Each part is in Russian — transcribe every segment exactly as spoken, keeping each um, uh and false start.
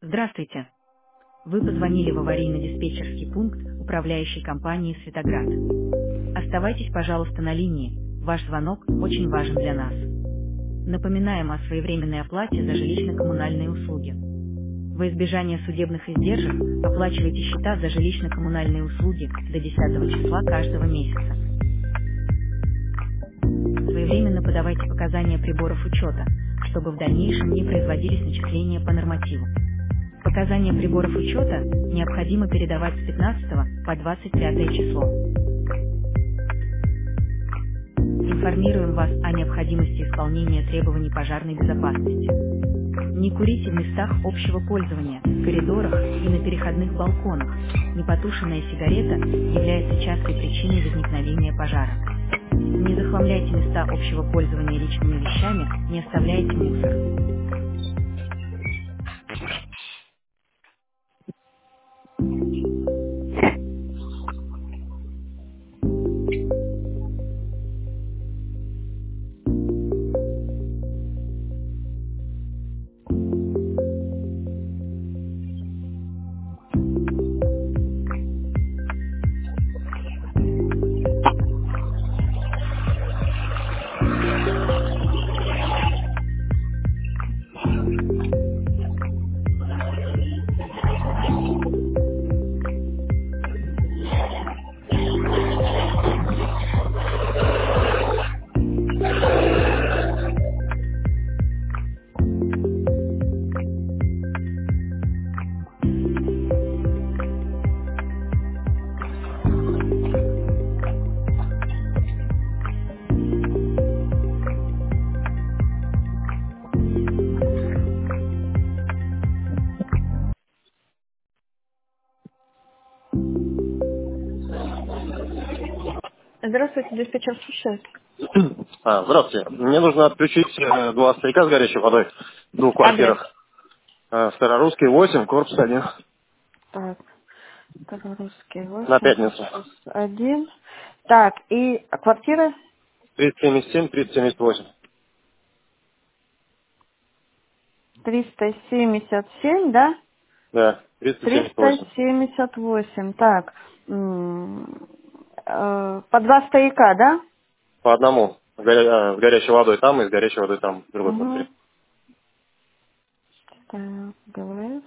Здравствуйте. Вы позвонили в аварийно-диспетчерский пункт управляющей компании «Светоград». Оставайтесь, пожалуйста, на линии. Ваш звонок очень важен для нас. Напоминаем о своевременной оплате за жилищно-коммунальные услуги. Во избежание судебных издержек оплачивайте счета за жилищно-коммунальные услуги до десятого числа каждого месяца. Своевременно подавайте показания приборов учета, чтобы в дальнейшем не производились начисления по нормативу. Показания приборов учета необходимо передавать с пятнадцатого по двадцать пятое число. Информируем вас о необходимости исполнения требований пожарной безопасности. Не курите в местах общего пользования, в коридорах и на переходных балконах. Непотушенная сигарета является частой причиной возникновения пожара. Не захламляйте места общего пользования личными вещами, не оставляйте мусор. Здравствуйте, диспетчер слушает. А, здравствуйте. Мне нужно отключить э, два стояка с горячей водой в двух Адрес. квартирах. Э, Старорусский восемь, корпус один. Так, Белорусский На восемь, пятницу. корпус один. Так, и квартира триста семьдесят семь, триста семьдесят восемь. триста семьдесят семь, да? Да, триста семьдесят триста восемь. семьдесят восемь. Так, м, э, по два стояка, да? По одному. С, горя- э, с горячей водой там и с горячей водой там, в другой Угу. квартире. Так, ГВС.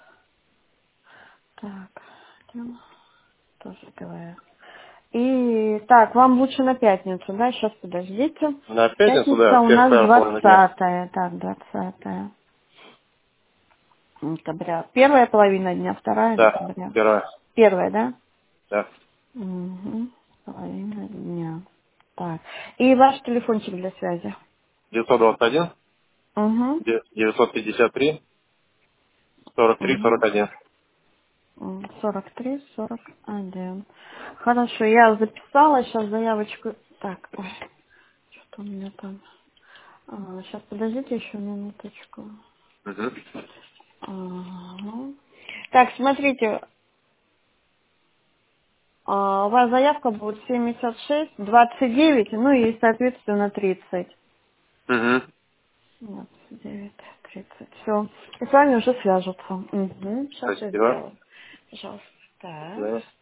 Так, тема тоже ГВС. И так, вам лучше на пятницу, да? Сейчас подождите. На пятницу, да, Пятница в у первой нас вторая половина дня. двадцатое. Так, двадцатое декабря. Первая половина дня, вторая Да, декабря. первая. Первая, да? Да. Угу. Половина дня. Так. И ваш телефончик для связи. девятьсот двадцать один, Угу. девятьсот пятьдесят три, сорок три, Угу. сорок один. сорок три, сорок один. Хорошо, я записала сейчас заявочку. Так, ой, что у меня там? А, сейчас подождите еще минуточку. Угу. Ага. Так, смотрите, а, у вас заявка будет семьдесят шесть, двадцать девять, ну и соответственно тридцать. Угу. двадцать девять, тридцать. Все. И с вами уже свяжутся. Угу. Сейчас я Спасибо. сделаю. Пожалуйста. Так. Да.